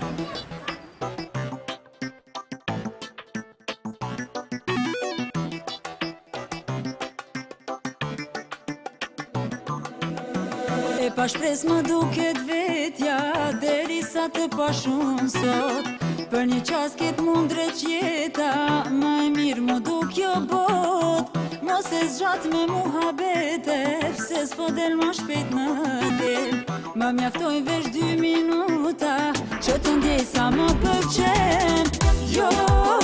E pa shpres më duket vetja, deri sa të pashun sot. Për një qas ket mund dreq jeta, ma e mirë mu duk jo bot. Mos e zgjat me muhabete, pse s'po del ma shpejt në del. Ma mjaftojnë vesh 2 minuta, që të ndjej sa më pëlqen. Jo